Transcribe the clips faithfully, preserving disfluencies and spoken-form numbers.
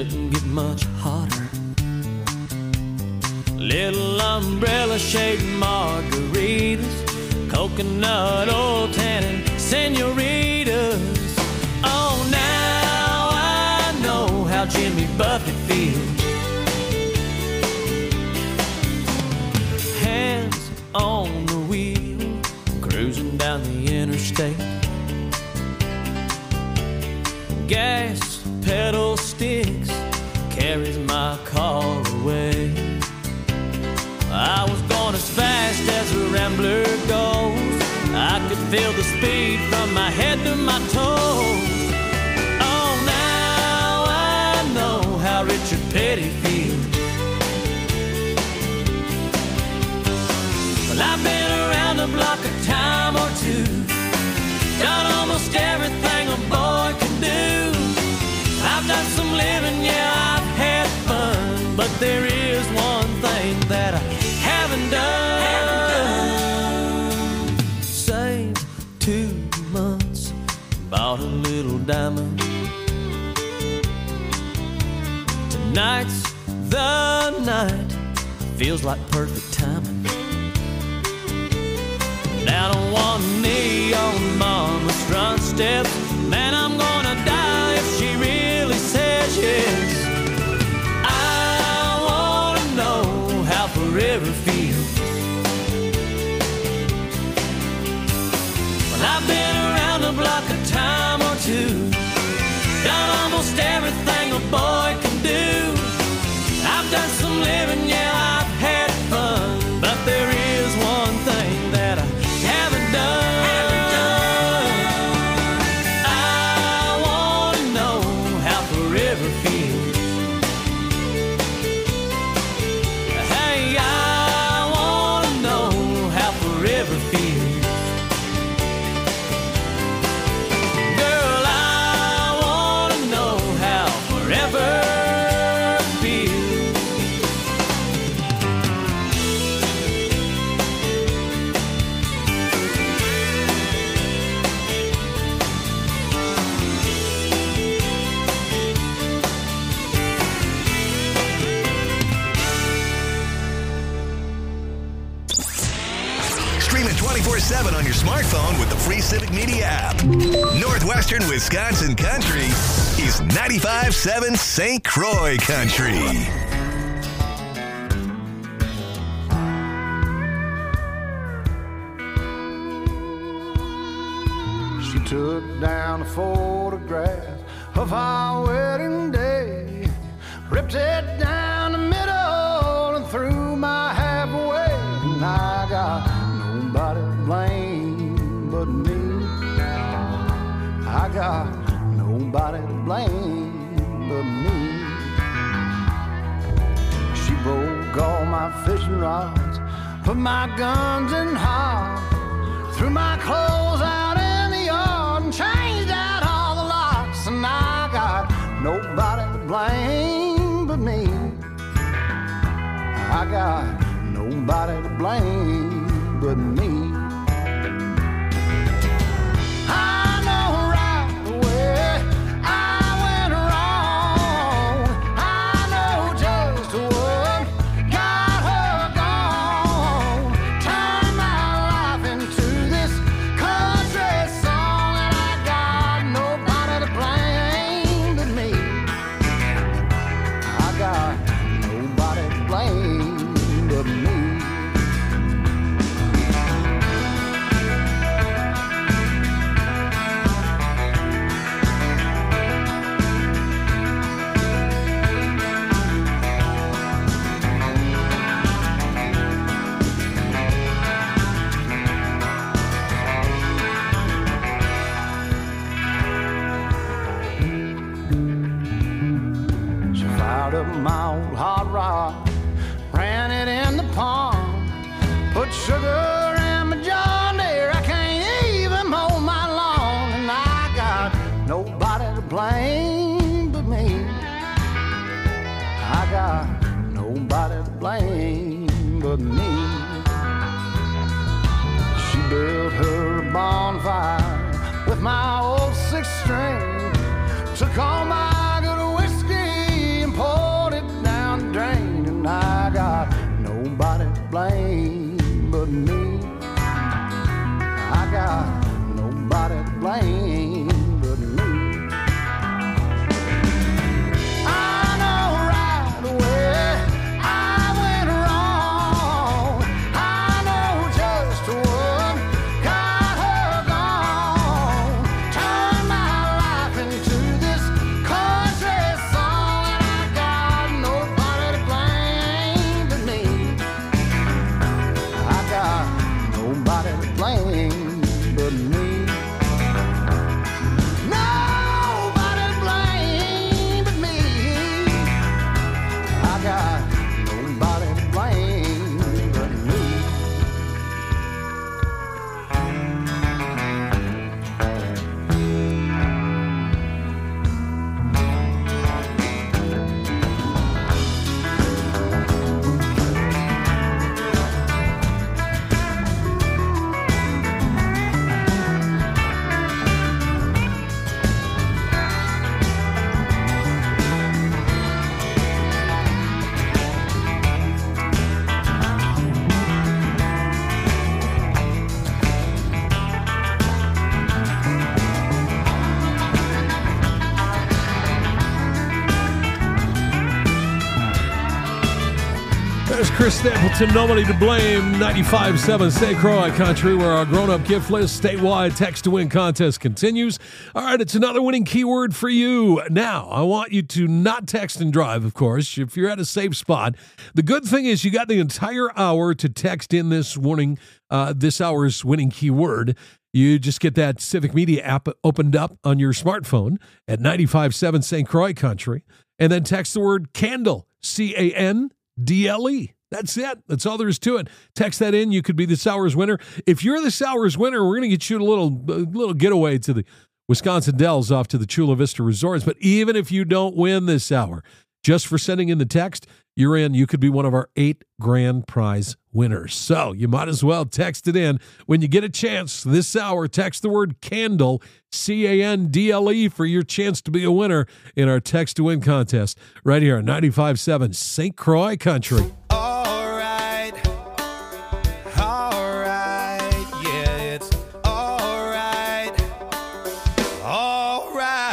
couldn't get much hotter. Little umbrella shade margaritas, coconut oil tannin senoritas. Oh, now I know how Jimmy Buffett feels. Hands on the wheel, cruising down the interstate. Gas pedal sticks, carries my car away. I was going as fast as a rambler goes. I could feel the speed from my head to my toes. Oh, now I know how Richard Petty feels. Well, I've been around the block a time or two, done almost everything a boy can do. I've done some living, yeah, I've had fun, but there is one thing that I haven't done. Haven't done. Saved two months, bought a little diamond. Tonight's the night, feels like perfect timing. Down on one knee on mama's front steps, man, I'm gonna die if she really says yes. I wanna know how forever feels. Well, I've been around the block a time or two, done almost everything a boy can do. I've done some living, yeah, I've had fun, but there is one thing that I haven't done. Haven't done. I wanna know how forever feels. Hey, I wanna know how forever feels. Girl, I wanna know how forever feels. Stream it twenty-four seven on your smartphone with the free Civic Media app. Northwestern Wisconsin Country is ninety-five point seven Saint Croix Country. She took down a photograph of our wedding day, ripped it down the middle and threw my half away. And I got nobody to blame but me. I got nobody to blame but me. She broke all my fishing rods, put my guns in hog, threw my clothes out in the yard and changed out all the locks. And I got nobody to blame but me. I got nobody to blame but me. I know right away I went wrong. I know just what got her gone. Turned my life into this country song, and I got nobody to blame but me. I got nobody to blame but me. She fired up my old hot rod, ran it in the pond, put sugar in my John Deere. I can't even mow my lawn, and I got nobody to blame but me. I got nobody to blame but me. She built her a bonfire with my old six string, took all my good whiskey is Chris Stapleton, Nobody to Blame, ninety-five point seven Saint Croix Country, where our grown-up gift list statewide text-to-win contest continues. All right, it's another winning keyword for you. Now, I want you to not text and drive, of course, if you're at a safe spot. The good thing is you got the entire hour to text in this warning, uh, this hour's winning keyword. You just get that Civic Media app opened up on your smartphone at ninety-five point seven Saint Croix Country, and then text the word CANDLE, C A N D L E. That's it. That's all there is to it. Text that in. You could be this hour's winner. If you're this hour's winner, we're going to get you a little, a little getaway to the Wisconsin Dells off to the Chula Vista Resorts. But even if you don't win this hour, just for sending in the text, you're in. You could be one of our eight grand prize winners. So you might as well text it in. When you get a chance this hour, text the word CANDLE, C A N D L E, for your chance to be a winner in our Text to Win contest right here on ninety-five point seven Saint Croix Country. All right, all right, yeah, it's all right, all right.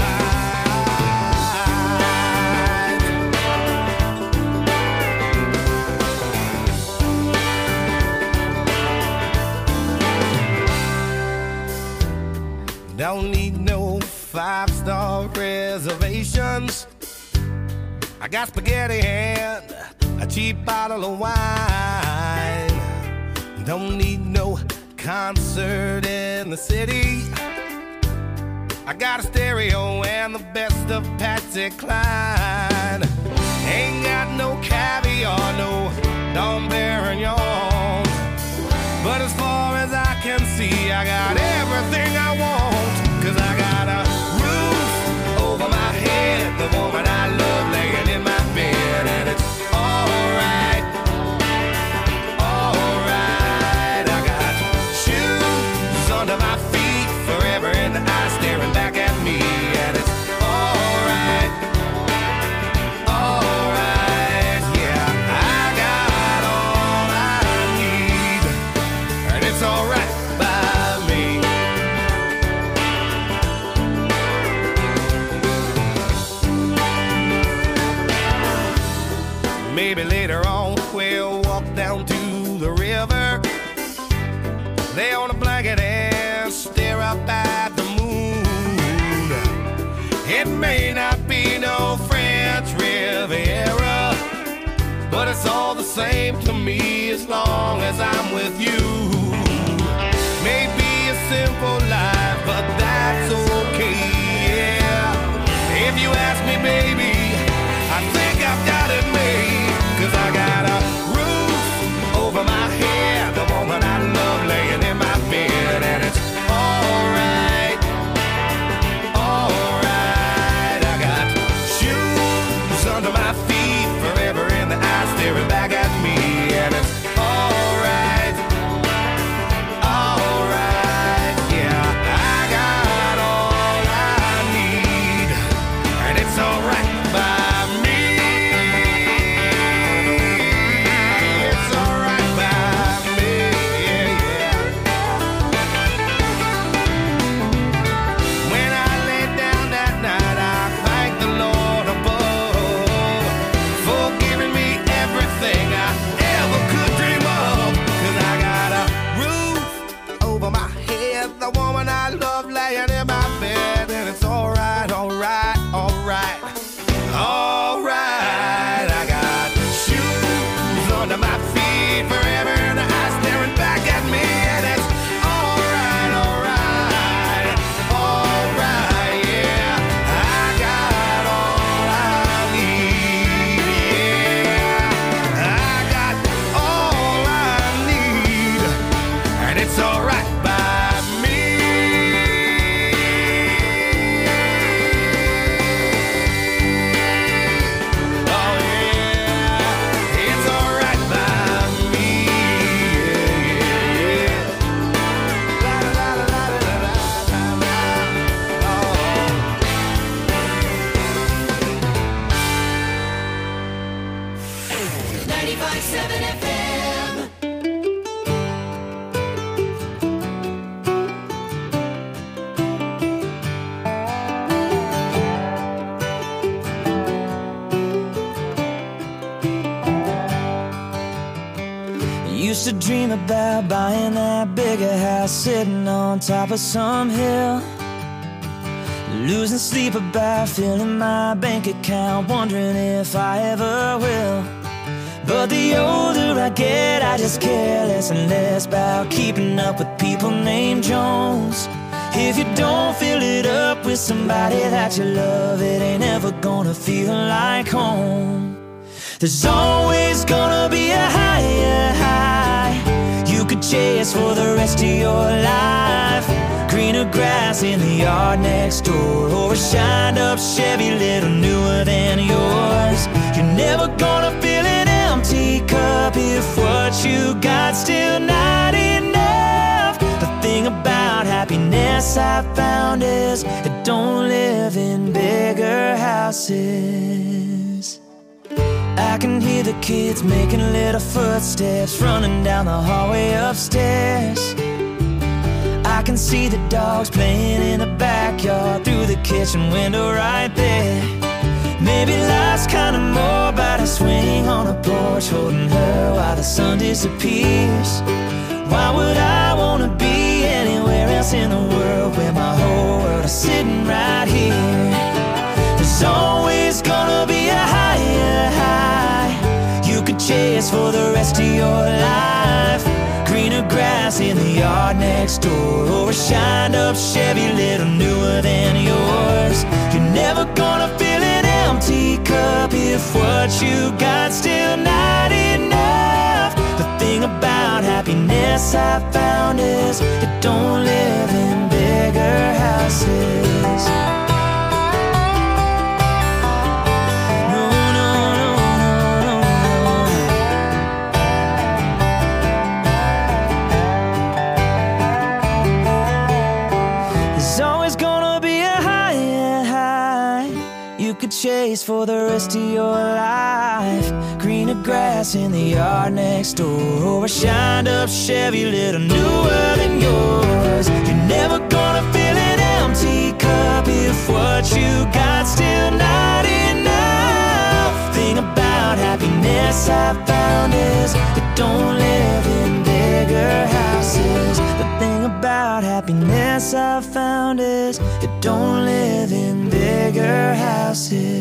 Don't need no five-star reservations. I got spaghetti and a cheap bottle of wine. Don't need no concert in the city. I got a stereo and the best of Patsy Cline. Ain't got no caviar, no Dom Perignon. But as far as I can see, I got everything I want. Cause I got a roof over my head, the woman I love laying in my bed, and it's alright, alright. I got shoes under my feet, forever in the eye staring back at me, and it's alright, alright. Yeah, I got all I need, and it's alright by me. Maybe later on we'll walk down to the river, lay on a blanket and stare up at the moon. It may not be no French Riviera, but it's all the same to me as long as I'm with you. Maybe a simple life, but that's okay, yeah. If you ask me, baby, I think I've got it made. Cause I got a roof over my head, the woman I love laying in my bed, and it's alright, alright. I got shoes under my feet, forever in the eye staring back at me, and it's alright, alright. Yeah, I got all I need, and it's alright by me. used to dream about buying that bigger house, sitting on top of some hill, losing sleep about filling my bank account, wondering if I ever will. But the older I get, I just care less and less about keeping up with people named Jones. If you don't fill it up with somebody that you love, it ain't ever gonna feel like home. There's always gonna be a higher high you could chase for the rest of your life. Greener grass in the yard next door, or a shined up Chevy little newer than yours. You're never gonna fill an empty cup if what you got still not enough. The thing about happiness I found is it don't live in bigger houses. I can hear the kids making little footsteps running down the hallway upstairs. I can see the dogs playing in the backyard through the kitchen window right there. Maybe life's kinda more about a swing on a porch, holding her while the sun disappears. Why would I wanna be anywhere else in the world where my whole world is sitting right here? There's always gonna be a higher high you could chase for the rest of your life. Greener grass in the yard next door, or a shined up Chevy little newer than yours. You're never gonna fill an empty cup if what you got still not enough. The thing about happiness I found is it don't live in bigger houses. Chase for the rest of your life. Greener grass in the yard next door, or a shined up Chevy little newer than yours. You're never gonna fill an empty cup if what you got still not enough. Thing about happiness I found is it don't live in bigger houses. The thing about happiness I found is it don't live in bigger houses.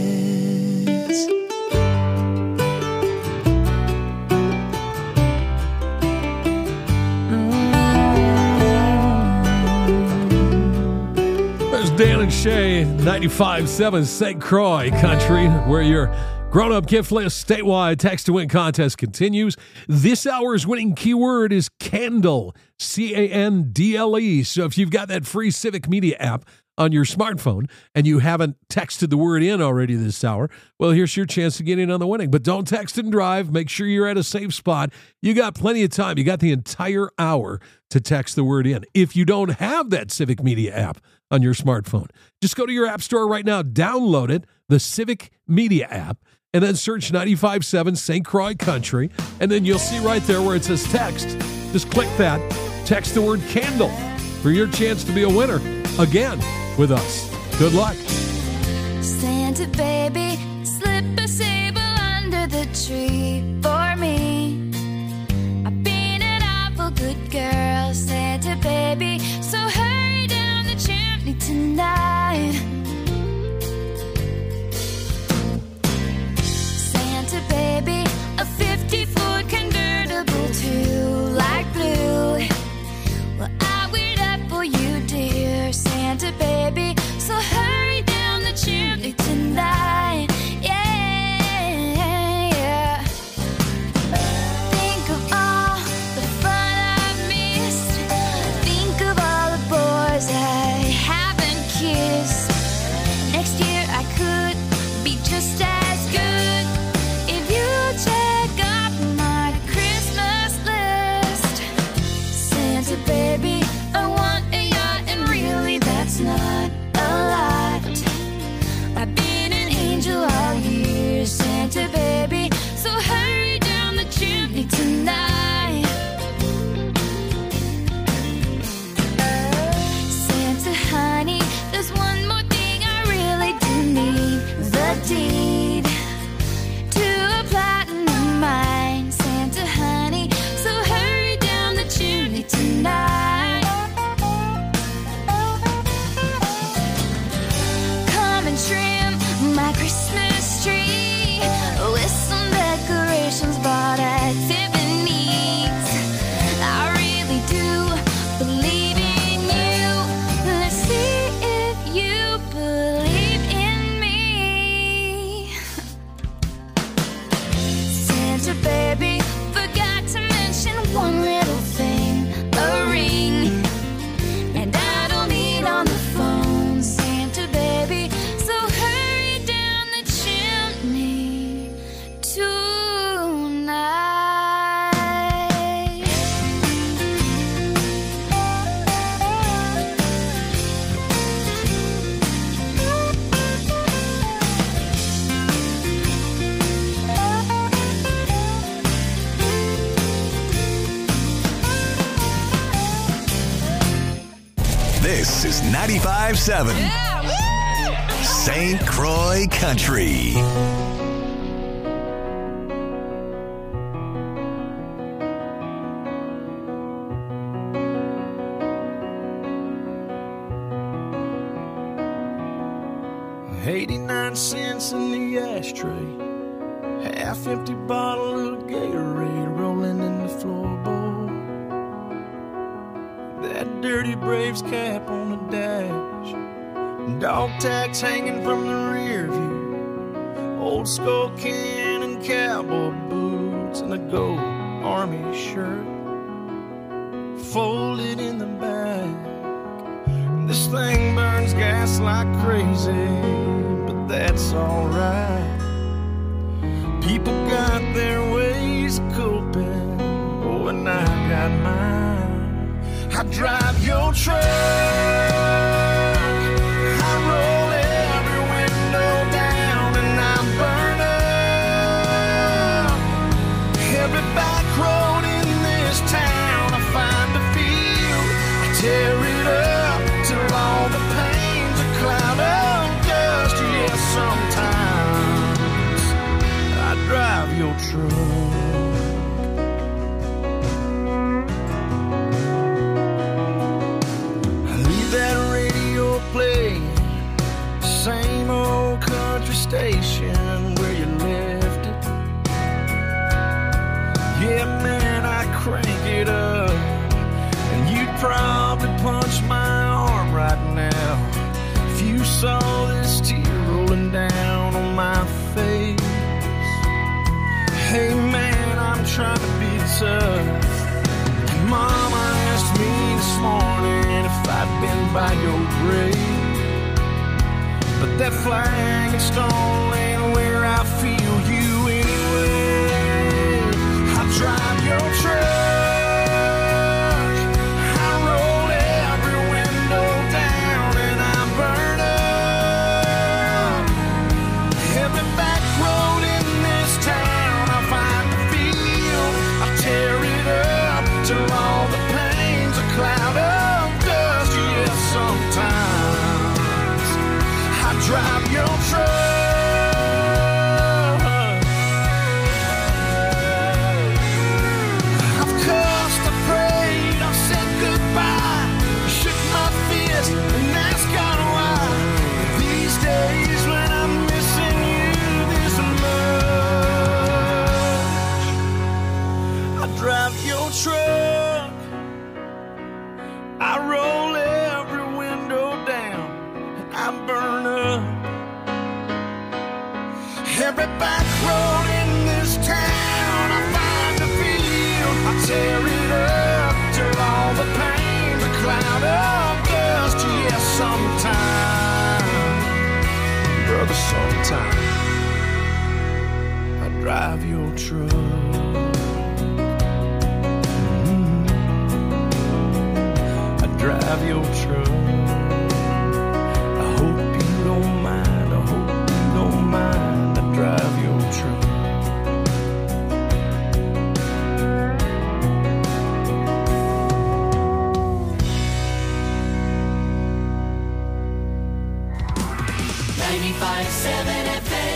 There's Dan and Shay, ninety-five point seven Saint Croix Country, where your grown-up gift list statewide text-to-win contest continues. This hour's winning keyword is candle, C A N D L E. So if you've got that free Civic Media app on your smartphone and you haven't texted the word in already this hour, well, here's your chance to get in on the winning. But don't text and drive. Make sure you're at a safe spot. You got plenty of time. You got the entire hour to text the word in. If you don't have that Civic Media app on your smartphone, just go to your app store right now, download it, the Civic Media app, and then search ninety-five point seven Saint Croix Country, and then you'll see right there where it says text. Just click that, text the word candle for your chance to be a winner again with us. Good luck. Santa baby, slip a sable under the tree for me. I've been an awful good girl, Santa baby, so hurry down the chimney tonight. Santa baby, a fifty Ford convertible too, like blue. Well, I wait up for you, dear Santa baby, so hurry down the chimney tonight. Yeah, yeah. This is ninety-five seven Saint Croix Country. eighty-nine cents in the ashtray, half empty bottle of Gatorade rolling in the floorboard. That dirty Braves cap on the dash, dog tags hanging from the rear view, old skull can and cowboy boots, and a gold army shirt folded in the back. This thing burns gas like crazy, but that's alright. People got their ways of coping, oh, and I got mine. I drive your truck, I roll every window down, and I burn up every back road in this town. I find a field, I tear it up till all the pain's a cloud of dust. Yes, sometimes I drive your truck. I leave that radio playing, same old country station where you left it. Yeah, man, I crank it up, and you'd probably punch my arm right now if you saw this tear rolling down on my face. Hey man, I'm trying to be tough, and Mama asked me this morning if I'd been by your grave, but that flag and stone ain't where I feel you anyway. I drive your truck, drive your truck. I've cussed, I prayed, I've said goodbye, shook my fist and asked God why. These days when I'm missing you this much, I drive your truck, I roll every window down, and I burn up every back road in this town. I find a field, I tear it up till all the pain's a cloud of dust. Yes, sometime, brother, sometime I drive your truck. Mm-hmm. I drive your truck. I hope you don't mind, I hope you don't mind, I drive your truck. ninety-five seven F M.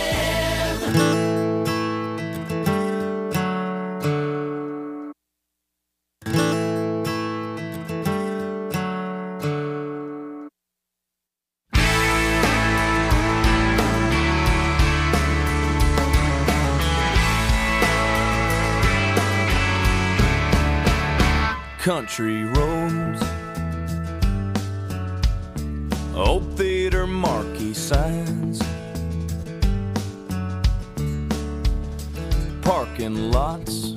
Country roads, old theater marquee signs, parking lots,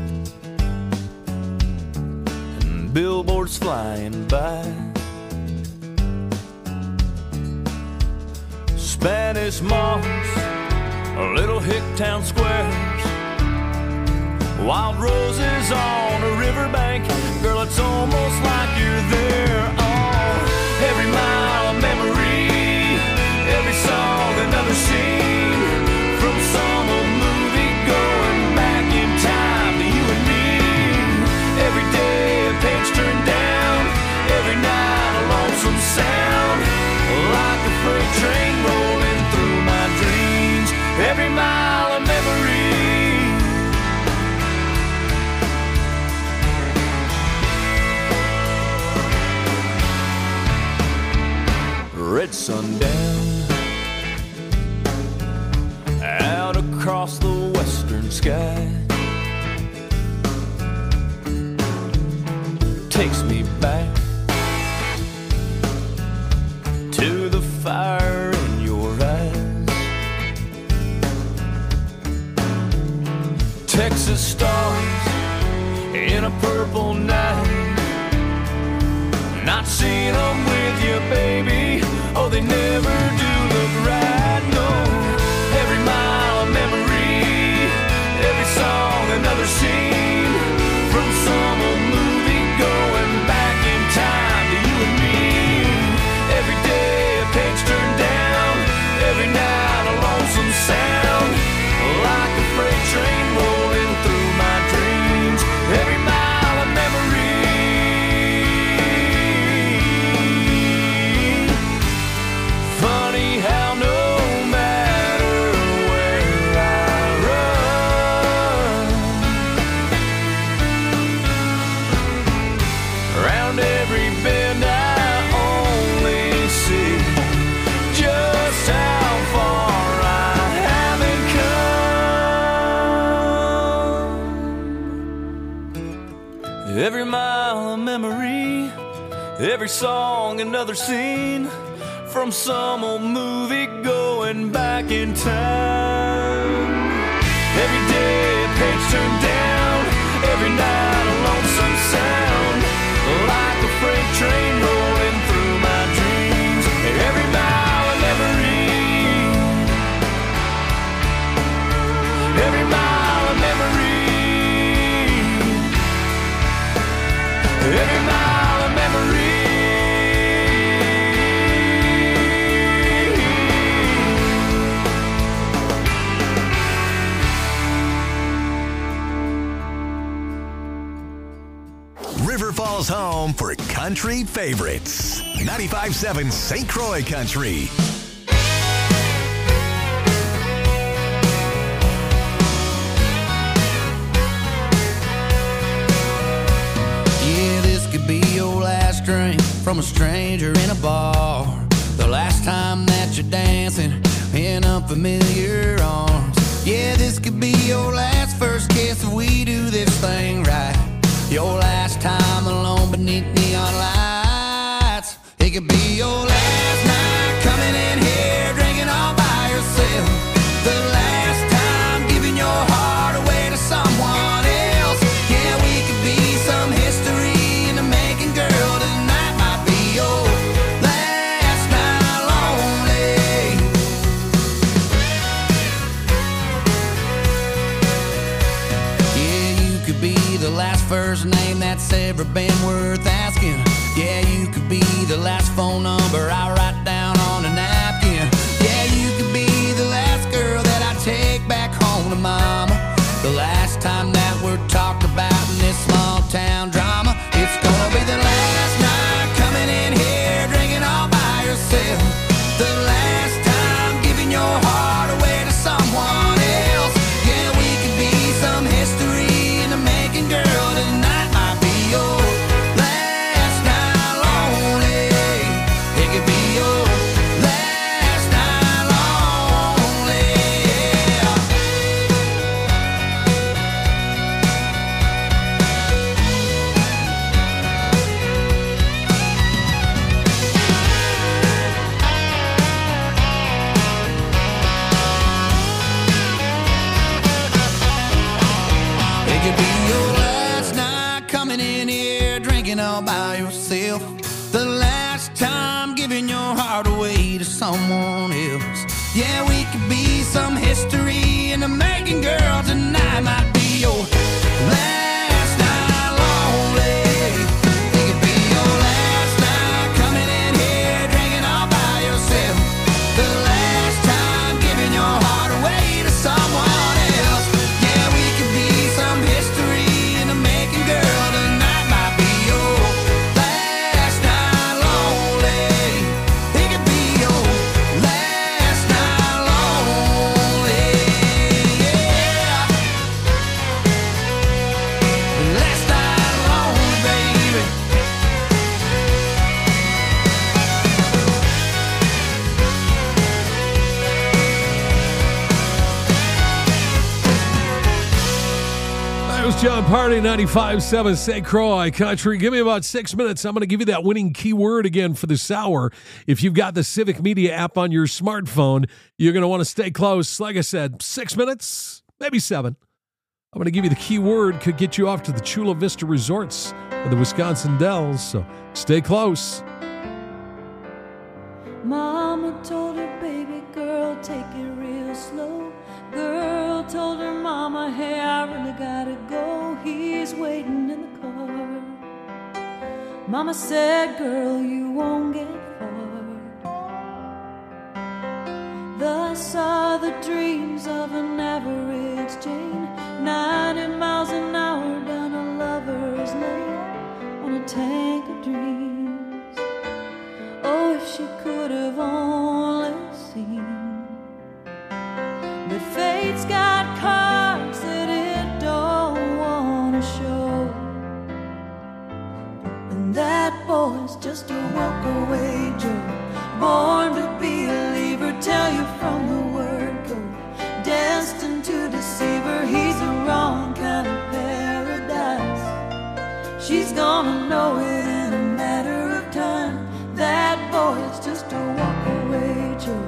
and billboards flying by. Spanish moss, little hick town squares, wild roses on a riverbank. Girl, it's almost like you're there. Oh, every mile of memory, every song another scene, from some old movie going back in time to you and me. Every day a page turned down, every night a lonesome across the western sky. Takes me back to the fire in your eyes. Texas stars in a purple night. Not seeing them with you, baby. Oh, they never do look right, no. Every mile a memory, every song another scene from some old movie going back in time to you and me. Every day a page turned down, every night a lonesome sound, like a freight train rolling through my dreams. Every mile a memory. Funny how no matter where I run, around every bend I only see just how far I haven't come. Every mile a memory, every song another scene from some old movie going back in time. Every day a page turned down, every night a lonesome sound, like a freight train rolling through my dreams. Every mile a memory, every mile a memory, every mile a memory. River Falls home for country favorites. ninety-five seven Saint Croix Country. Yeah, this could be your last drink from a stranger in a bar. The last time that you're dancing in unfamiliar arms. Yeah, this could be your last first kiss if we do this thing right. Your last time alone beneath neon lights. It could be your last night coming in here drinking all by yourself. The last time giving your heart away to someone else. Yeah, we could be some history in the making, girl. Tonight might be your last night lonely. Yeah, you could be the last first name that's ever been worth asking. Yeah, you could be the last phone number I write down on a napkin. Yeah, you could be the last girl that I take back home to mama. The last time that we're talked about in this small town drama. It's gonna be the last night coming in here drinking all by yourself. The last time giving your heart away to someone else. Yeah, we could be some history in the making, girl. Tonight might be your last night lonely. It could be your last night lonely. Yeah. It could be your last night coming in here drinking all by yourself. The last time giving your heart away to someone else. Yeah, we could be some history in the making, girl. Tonight might be your last night lonely. It could be your last night coming in here drinking all by yourself. The last time giving your heart away to someone else. Yeah, we could be some history in the making, girl. Tonight might be your last night lonely. It could be your last night lonely. Ghost John Party, ninety-five point seven Saint Croix Country. Give me about six minutes. I'm going to give you that winning keyword again for this hour. If you've got the Civic Media app on your smartphone, you're going to want to stay close. Like I said, six minutes, maybe seven. I'm going to give you the keyword. Could get you off to the Chula Vista Resorts or the Wisconsin Dells, so stay close. Mama told her baby girl, take it real slow. Girl told her mama, hey, I really gotta go. He's waiting in the car. Mama said, girl, you won't get far. Thus are the dreams of an average Jane, ninety miles an hour down a lover's lane on a tank of dreams. Oh, if she could have only seen. But fate's got cards that it don't want to show, and that boy's just a walk-away Joe, born to be a leaver, tell you from the word go, destined to deceive her. He's the wrong kind of paradise. She's gonna know it in a matter of time. That boy's just a walk-away Joe.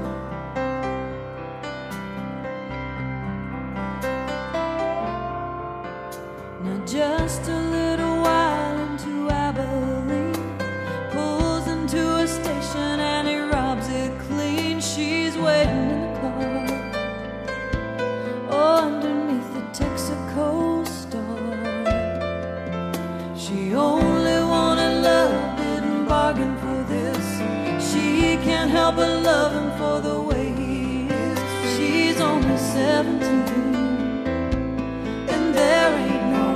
Just a little while into Abilene, pulls into a station and he robs it clean. She's waiting in the car, oh, underneath the Texaco star. She only wanted love, didn't bargain for this. She can't help but love him for the way he is. She's only seventeen, and there ain't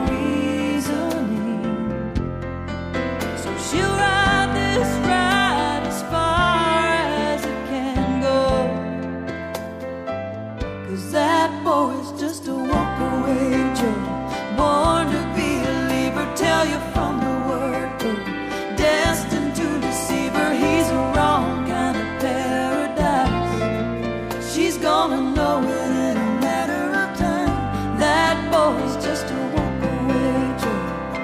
she'll ride this ride as far as it can go, 'cause that boy's just a walk-away Joe, born to be a leaver, tell you from the word go, destined to deceive her. He's a wrong kind of paradise. She's gonna know it in a matter of time. That boy's just a walk-away Joe.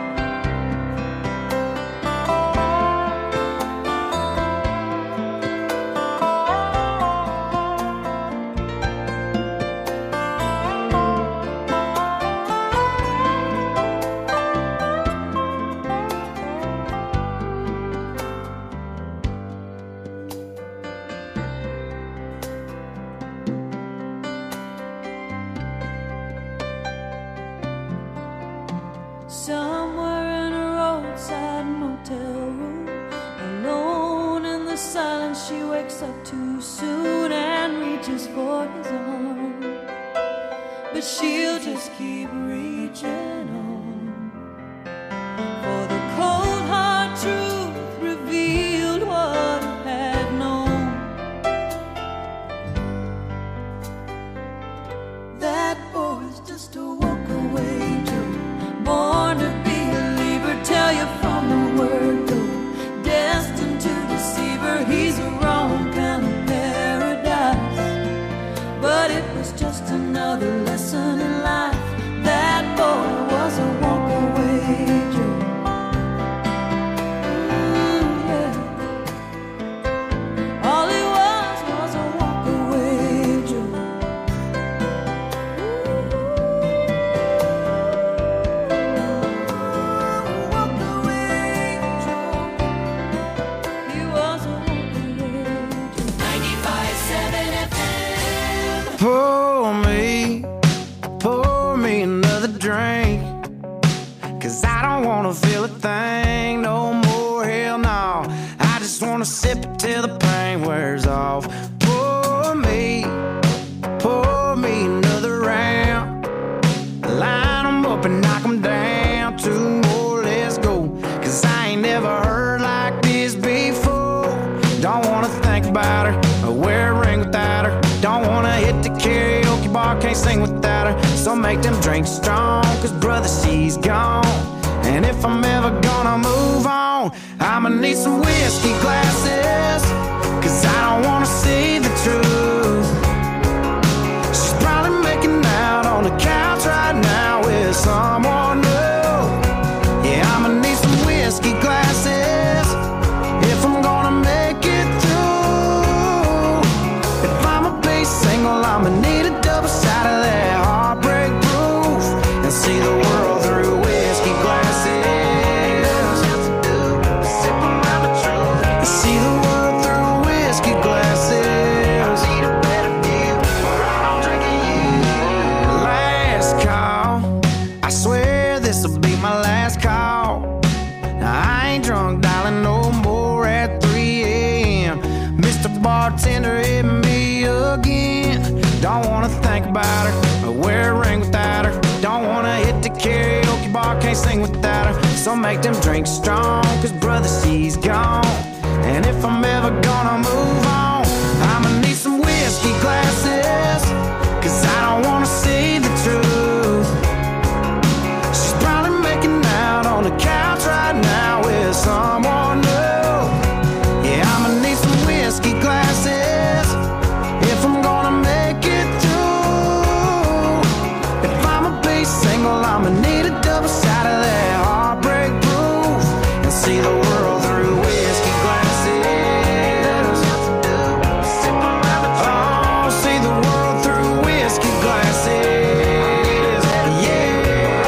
Somewhere in a roadside motel room, alone in the silence, she wakes up too soon and reaches for his arm. But she'll just keep reaching on, for the cold hard truth revealed what he had known. That boy's just a walk-away Joe, born to be a leaver, tell you from the word go, destined to deceive her. He's a wrong kind of paradise, but it was just another lesson in life. That boy was a walk-away Joe. Ooh, yeah. All he was was a walk-away Joe. Pour me, pour me another drink, 'cause I don't wanna feel a thing no more, hell no. I just wanna sip it till the pain wears off. Pour me, pour me another round, line 'em up and knock 'em down. Two more, let's go, 'cause I ain't never heard like this before. Don't wanna think about her or wear a ring without her. Don't wanna hit the karaoke bar, can't sing without her. So make them drinks strong, 'cause brother, she's gone. And if I'm ever gonna move on, I'ma need some whiskey glasses, 'cause I don't wanna see the truth. She's probably making out on the couch right now with someone make them drinks strong, cause brother, she's gone. And if I'm ever gonna move on, I'ma need some whiskey glasses, cause I don't wanna see the truth. She's probably making out on the couch right now with someone new. Yeah, I'ma need some whiskey glasses if I'm gonna make it through. If I'ma be single, I'ma need a double shot of that heartbreak proof, and see the world through whiskey glasses. Oh, see the world through whiskey glasses. Yeah.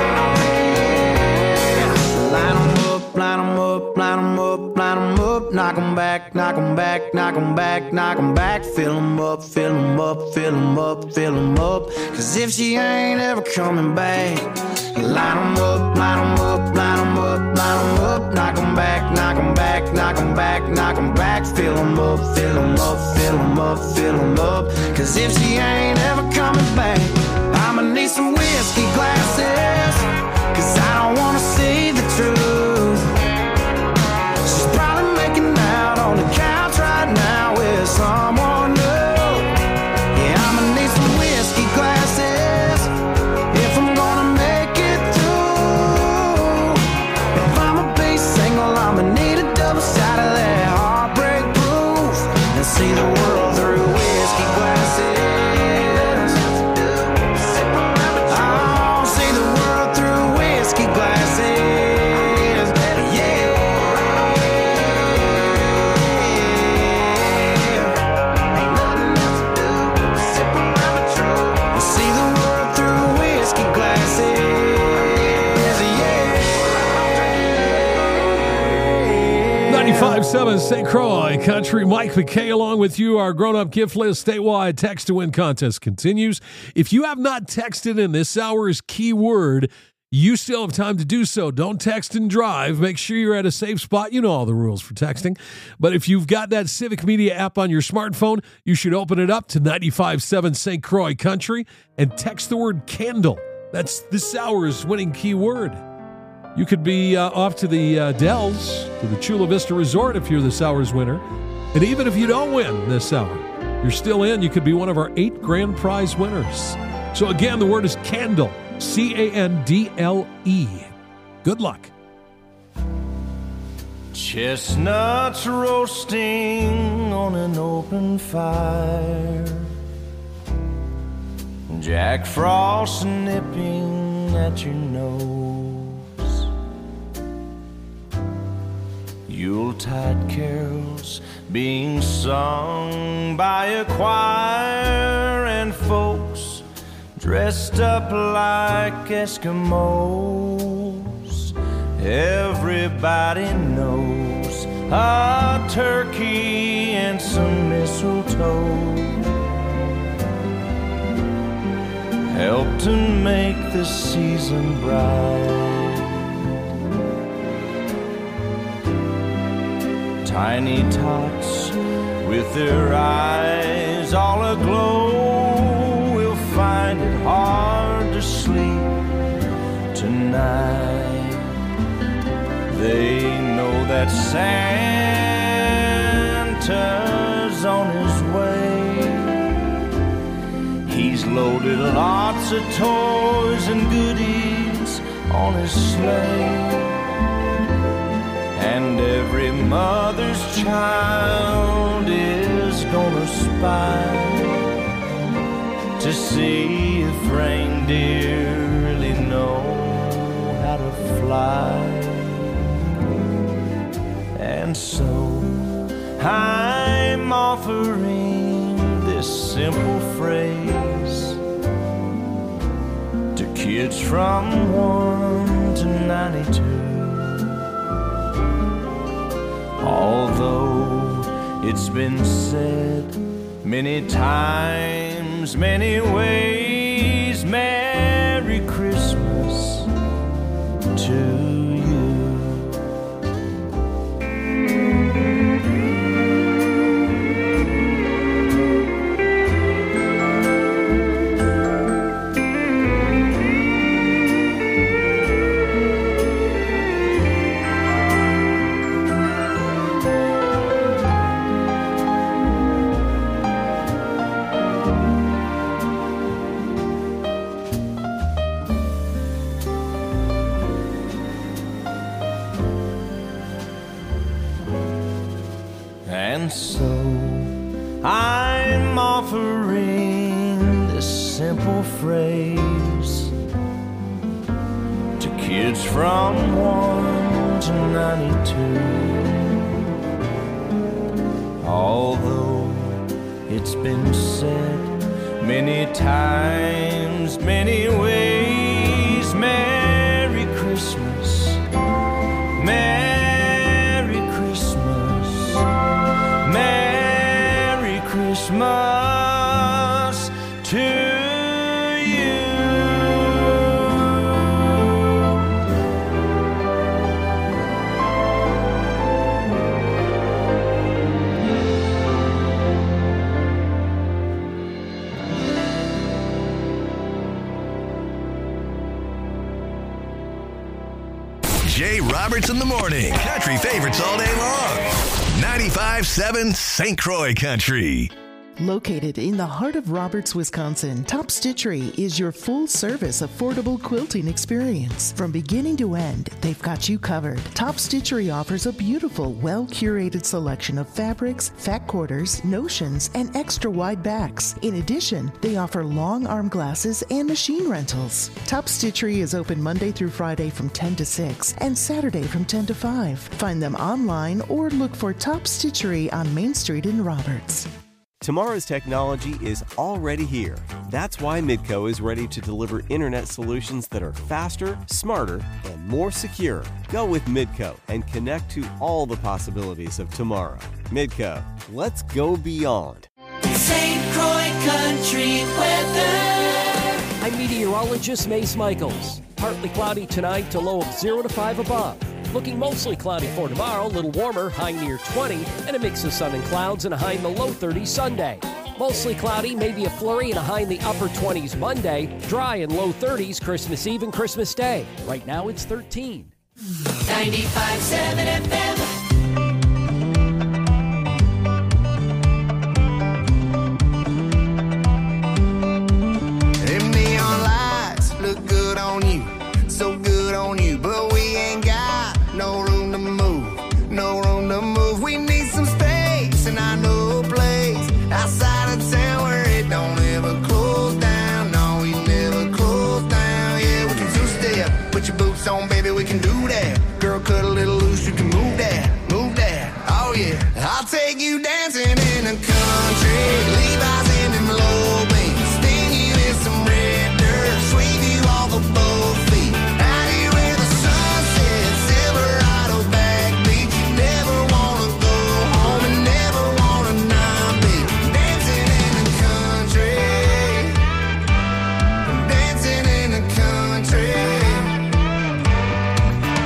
Line 'em up, line 'em up, line 'em up, line 'em up. Knock 'em back, knock 'em back, knock 'em back, knock 'em back. Fill 'em up, fill 'em up, fill 'em up, fill 'em up. Cause if she ain't ever coming back, line 'em up, line 'em up, line 'em up, line 'em up. Knock 'em back, knock 'em back, knock 'em back, knock 'em back. Fill 'em up, fill 'em up, fill 'em up, fill 'em up. Cause if she ain't ever coming back, I'ma need some whiskey glasses, cause I don't wanna see the truth. She's probably making out on the couch right now with someone new. Yeah, I'ma need some whiskey glasses if I'm gonna make it through. If I'ma be single, I'ma need a double shot of that heartbreak proof, and see the world through whiskey glasses. Oh, see the world through whiskey glasses. ninety-five point seven Saint Croix Country. Mike McKay along with you. Our grown-up gift list statewide text to win contest continues. If you have not texted in this hour's keyword, you still have time to do so. Don't text and drive. Make sure you're at a safe spot. You know all the rules for texting. But if you've got that Civic Media app on your smartphone, you should open it up to ninety-five point seven Saint Croix Country and text the word candle. That's this hour's winning keyword. You could be uh, off to the uh, Dells, to the Chula Vista Resort if you're this hour's winner. And even if you don't win this hour, you're still in. You could be one of our eight grand prize winners. So again, the word is candle, C A N D L E. Good luck. Chestnuts roasting on an open fire, Jack Frost nipping at your nose, Yuletide carols being sung by a choir, and folks dressed up like Eskimos. Everybody knows a turkey and some mistletoe help to make the season bright. Tiny tots with their eyes all aglow will find it hard to sleep tonight. They know that Santa's on his way. He's loaded lots of toys and goodies on his sleigh, and every mother's child is gonna spy to see if reindeer really know how to fly. And so I'm offering this simple phrase to kids from one to ninety-two. Although it's been said many times, many ways, Merry Christmas to you. And so I'm offering this simple phrase to kids from one to ninety-two. Although it's been said many times, many ways, Merry Christmas, Merry Christmas, Merry Christmas to you. Jay Roberts in the morning. Country favorites all day long. ninety-five seven Saint Croix Country. Located in the heart of Roberts, Wisconsin, Top Stitchery is your full-service, affordable quilting experience. From beginning to end, they've got you covered. Top Stitchery offers a beautiful, well-curated selection of fabrics, fat quarters, notions, and extra-wide backs. In addition, they offer long arm glasses and machine rentals. Top Stitchery is open Monday through Friday from ten to six and Saturday from ten to five. Find them online or look for Top Stitchery on Main Street in Roberts. Tomorrow's technology is already here. That's why Midco is ready to deliver internet solutions that are faster, smarter, and more secure. Go with Midco and connect to all the possibilities of tomorrow. Midco, let's go beyond. Saint Croix Country weather. I'm meteorologist Mace Michaels. Partly cloudy tonight to low of zero to five above. Looking mostly cloudy for tomorrow, a little warmer, high near twenty, and a mix of sun and clouds and a high in the low thirties Sunday. Mostly cloudy, maybe a flurry and a high in the upper twenties Monday. Dry and low thirties Christmas Eve and Christmas Day. Right now it's thirteen. ninety-five seven F M. Them neon lights look good on you, so good on you, but we ain't got no room to move, no room to move. We need some space, and I know a place outside of town where it don't ever close down. No, we never close down. Yeah, we can two-step, put your boots on, baby, we can do that. Girl, cut a little loose, you can move that, move that. Oh yeah, I'll take you dancing in the country, Levi's in them low beams, sting you in some red dirt, sweep you off of both feet. Out here where the sun sets, Silverado backbeat. You never wanna go home and never wanna not be dancing in the country, dancing in the country.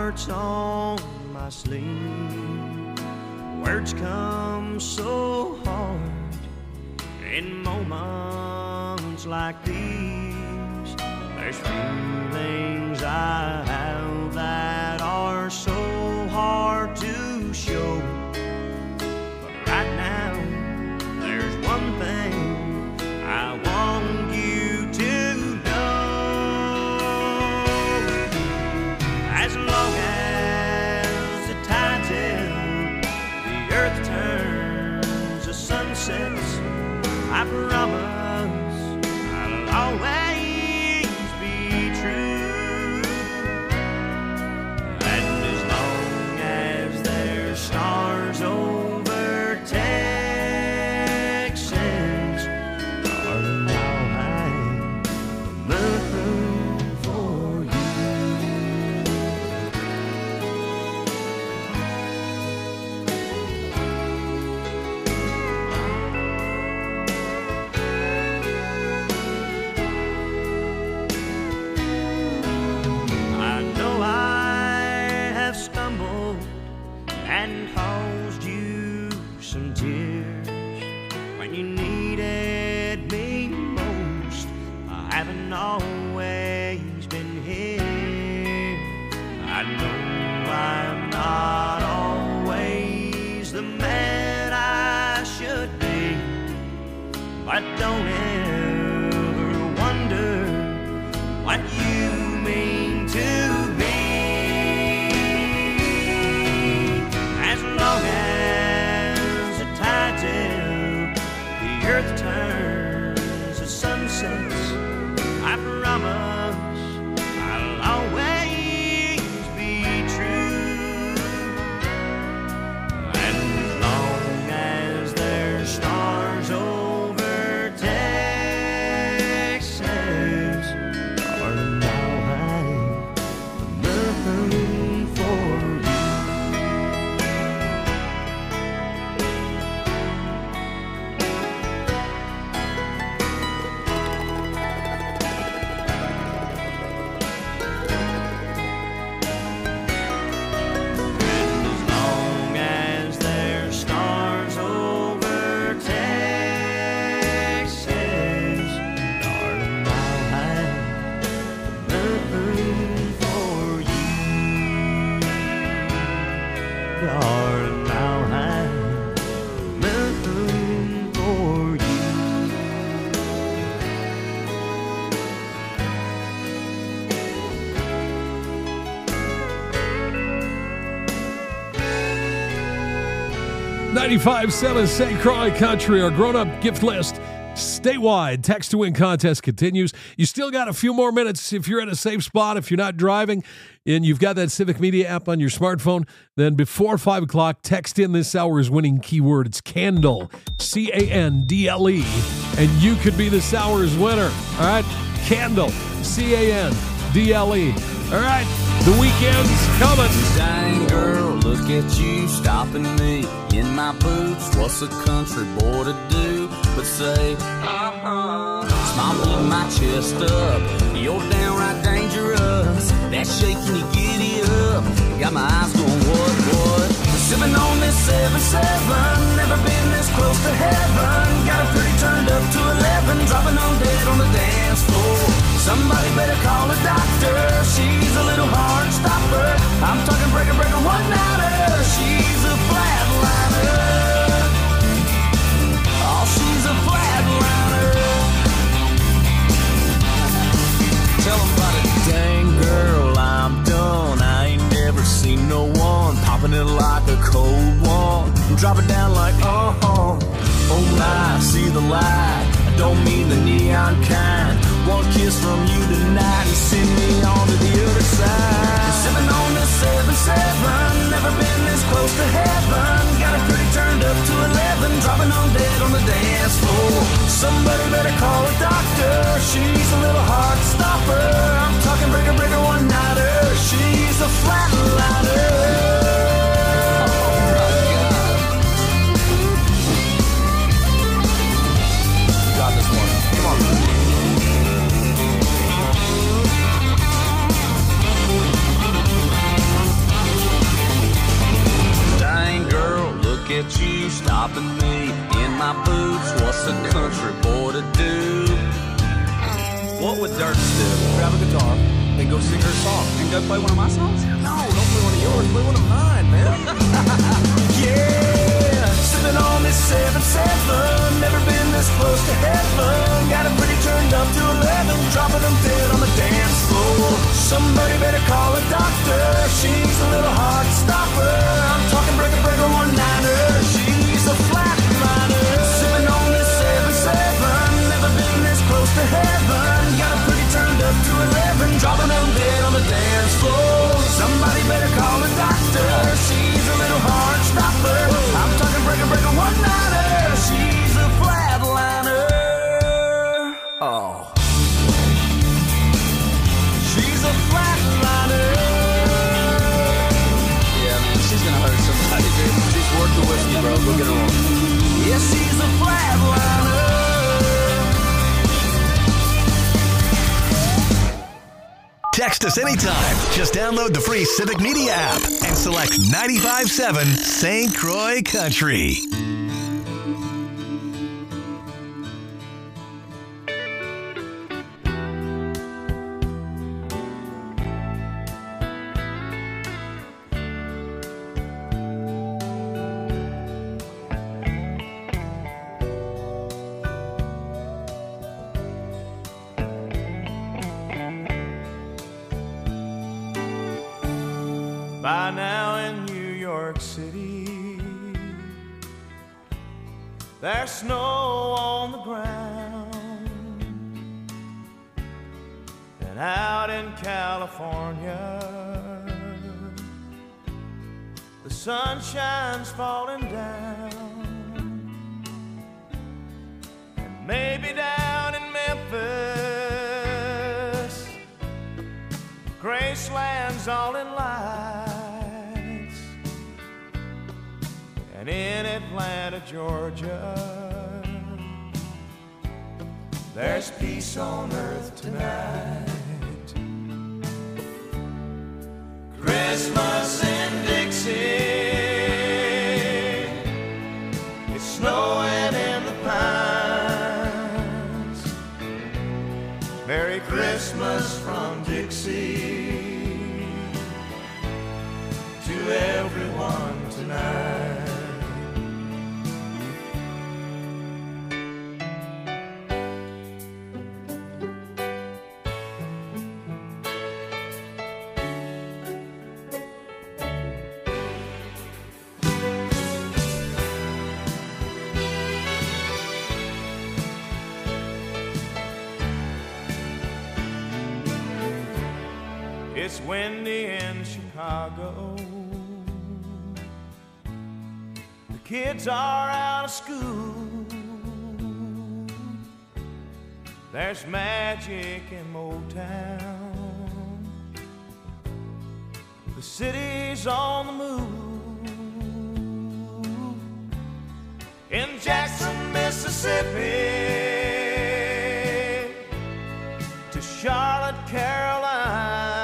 heart's on my sleeve. Words come so hard in moments like these. There's feelings I have that are so hard to show. But right now, there's one thing I want you to know. As long as the tide's in, the earth turns, the sun sets, I promise I'll always be true. And as long as there's stars over Texas, darling, I'll hang the moon for you. I know I have stumbled and caused you some tears when you needed me most. I haven't always been here. I know I'm not always the man I should be, but don't ever wonder what you mean to me. As long as the tide's in, the earth turns, the sun sets, I promise I'll always be true. And as long as there's stars over Texas, darling, I'll hang the moon for you. And as long as there's stars over Texas, darling, I'll hang the moon for you. Darling, I'll hang the moon for you. ninety-five point seven Saint Croix Country, our grown-up gift list statewide text to win contest continues. You still got a few more minutes if you're in a safe spot, if you're not driving and you've got that Civic Media app on your smartphone. Then before five o'clock, text in this hour's winning keyword. It's candle, C A N D L E, and you could be this hour's winner. All right, candle, C A N D L E. All right, the weekend's coming. Dang girl, look at you stopping me in my boots. What's a country boy to do but say, uh-huh? Smile pulling my chest up, you're downright dangerous. That shaking you giddy up, got my eyes going what, what? Sipping on this seven seven, never been this close to heaven. Got a pretty turned up to eleven, dropping on dead on the dance floor. Somebody better call a doctor, she's a little hard stopper. I'm talking breaker, breaker, one-nighter. She's a flatliner. Oh, she's a flatliner. Tell 'em about it. Dang girl, I'm done. I ain't never seen no one popping it like a cold one. Drop it down like, uh-huh. Oh my, see the light. I don't mean the neon kind. One kiss from you tonight and send me on to the other side. Sipping on this seven seven, never been this close to heaven. Got it pretty turned up to eleven, dropping on dead on the dance floor. Somebody better call a doctor, she's a little hard stopper. I'm talking breaker, breaker, one-nighter. She's a flatliner. Got this one. Come on. what's a country boy to do? What would Dirks do? Grab a guitar and go sing her song. And go play one of my songs? No, don't play one of yours. Play one of mine, man. Yeah, sipping on this seven seven. Never been this close to heaven. Got it pretty turned up to eleven. Dropping them dead on the dance floor. Somebody better call a doctor. She's a little hard to stop her. I'm talking breaker breaker one niner. She's a flatliner. Sipping on this seven seven. Never been this close to heaven. Got it pretty turned up to eleven. Dropping them dead on the dance floor. Somebody better call a doctor. She's a little hard to stop her. I'm talking breaker breaker one niner. She's a flatliner. Oh. She's a flatliner. Yeah, man, she's gonna hurt somebody, dude. She's worth the whiskey, bro. Go get her on. Yeah, she's a flatliner. Text us anytime. Just download the free Civic Media app and select ninety-five point seven Saint Croix Country. By now in New York City, there's snow on the ground. And out in California, the sunshine's falling down. And maybe down in Memphis, Graceland's all in lights. And in Atlanta, Georgia, there's peace on earth tonight. Christmas in Dixie, it's snowing in the pines. Merry Christmas from Dixie to everyone tonight. It's windy in Chicago. The kids are out of school. There's magic in Motown. The city's on the move. In Jackson, Mississippi, to Charlotte, Carolina,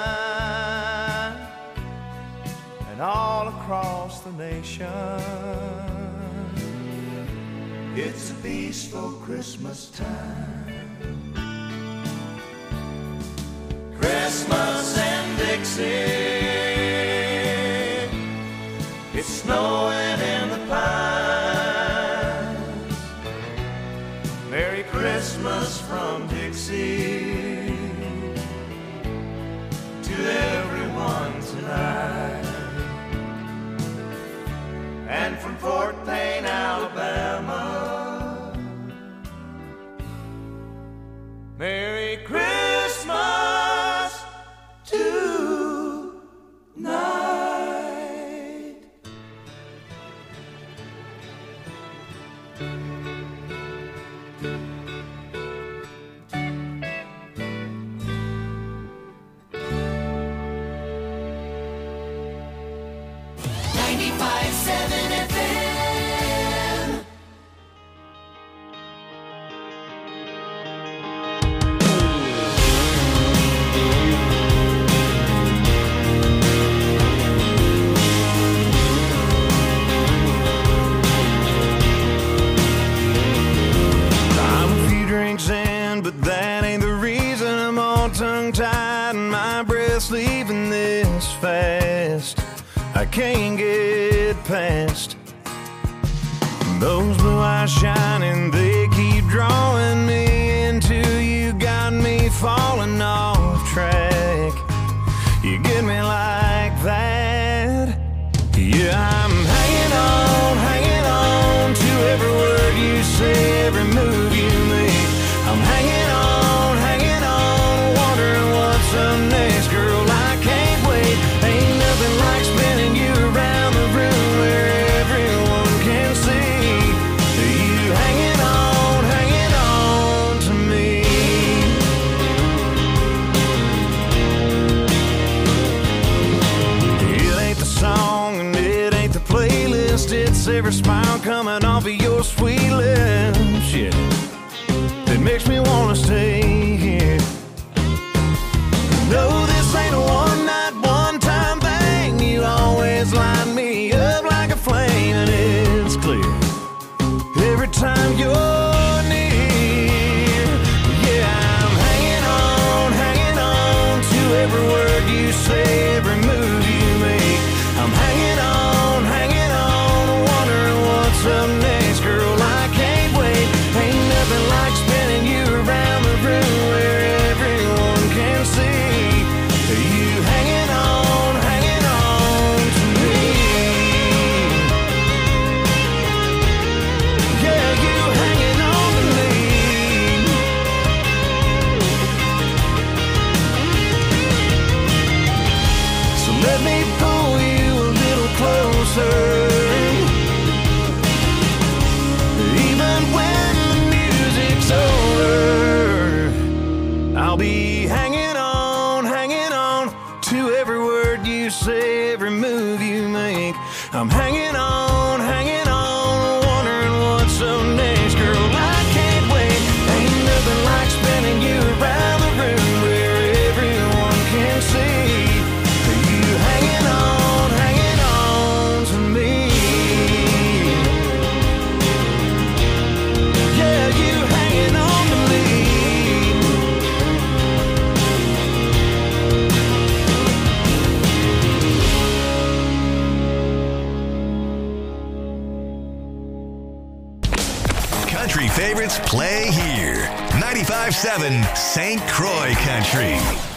all across the nation, it's a peaceful Christmas time. Christmas in Dixie, it's snowing in the pines. Merry Christmas from Dixie to everyone tonight. And from Fort Payne, Alabama, Merry Christmas tonight. ninety-five seven F M. can't get past. Those blue eyes shining, they keep drawing me into you, got me falling off track. You get me like that. Yeah, I'm hanging on, hanging on to every word you say, every move you make. I'm hanging on, hanging on, wondering what's up next. Girl, I can't wait. Ain't nothing like spinning you around the room where everyone can see you hanging on, hanging on to me. It ain't the song and it ain't the playlist, it's every smile coming off of your sweet lips, yeah, that makes me wanna stay here. No, this ain't a one night, one time thing. You always light me up like a flame, and it's clear every time you're near. Yeah, I'm hanging on, hanging on to every word you say, every move you make. I'm hanging on, hanging on, wondering what's up next. Girl, I can't wait. Ain't nothing like spinning you around the room where everyone can see you hanging on, hanging on to me. Yeah, you hanging on to me. So let me pull you a little closer. Even when the music's over, I'll be hanging on, hanging on to every word you say, every move you make. I'm hanging on, hanging on, wondering what's up next. Girl, I can't wait. Ain't nothing like spinning you around the room where everyone can see you hanging on, hanging on to me. Yeah, you hanging on to me. Country favorites play here. ninety-five seven Saint Croix Country.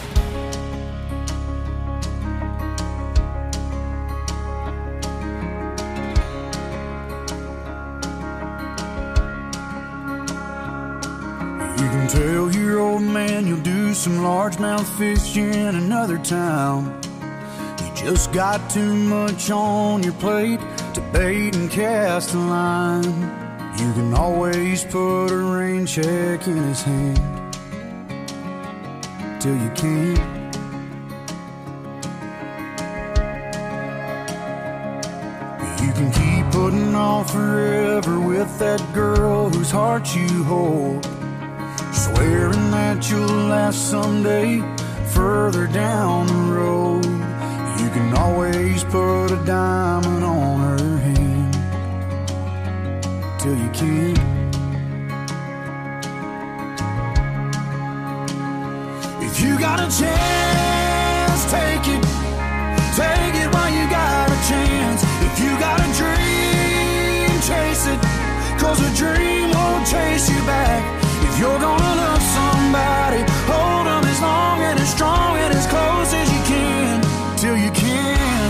You can tell your old man you'll do some largemouth fishing in another town. You just got too much on your plate to bait and cast a line. You can always put a rain check in his hand till you can't. You can keep putting off forever with that girl whose heart you hold, swearing that you'll last someday further down the road. You can always put a diamond on her hand till you can't. If you got a chance, take it. Take it while you got a chance. If you got a dream, chase it, 'cause a dream won't chase you back. If you're gonna love somebody, hold them as long and as strong and as close as you can till you can.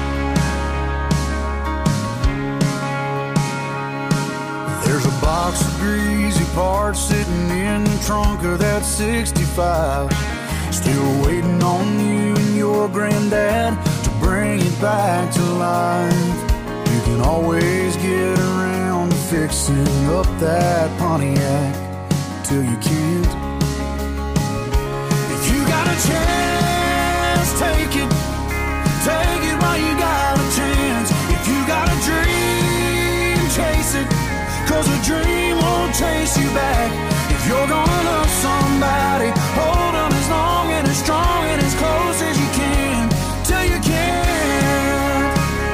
There's a box of greasy parts sitting in the trunk of that sixty-five, still waiting on you and your granddad to bring it back to life. You can always get around to fixing up that Pontiac till you can't. If you got a chance, take it. Take it while you got a chance. If you got a dream, chase it, 'cause a dream won't chase you back. If you're gonna love somebody, hold them as long and as strong and as close as you can till you can't.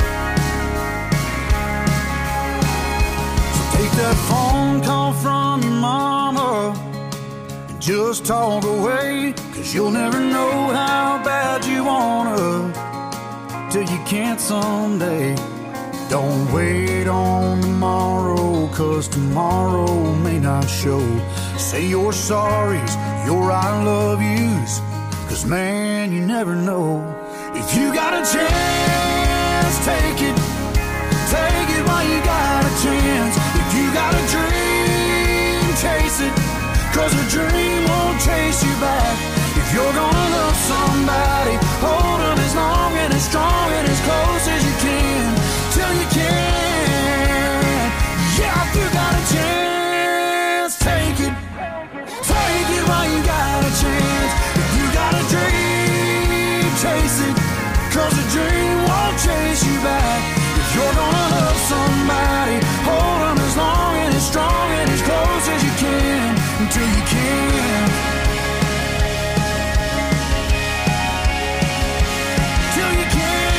So take that phone call from your mama and just talk away, 'cause you'll never know how bad you wanna till you can't someday. Don't wait on tomorrow, cause tomorrow may not show. Say your sorries, your I love yous, cause man, you never know. If you got a chance, take it, take it while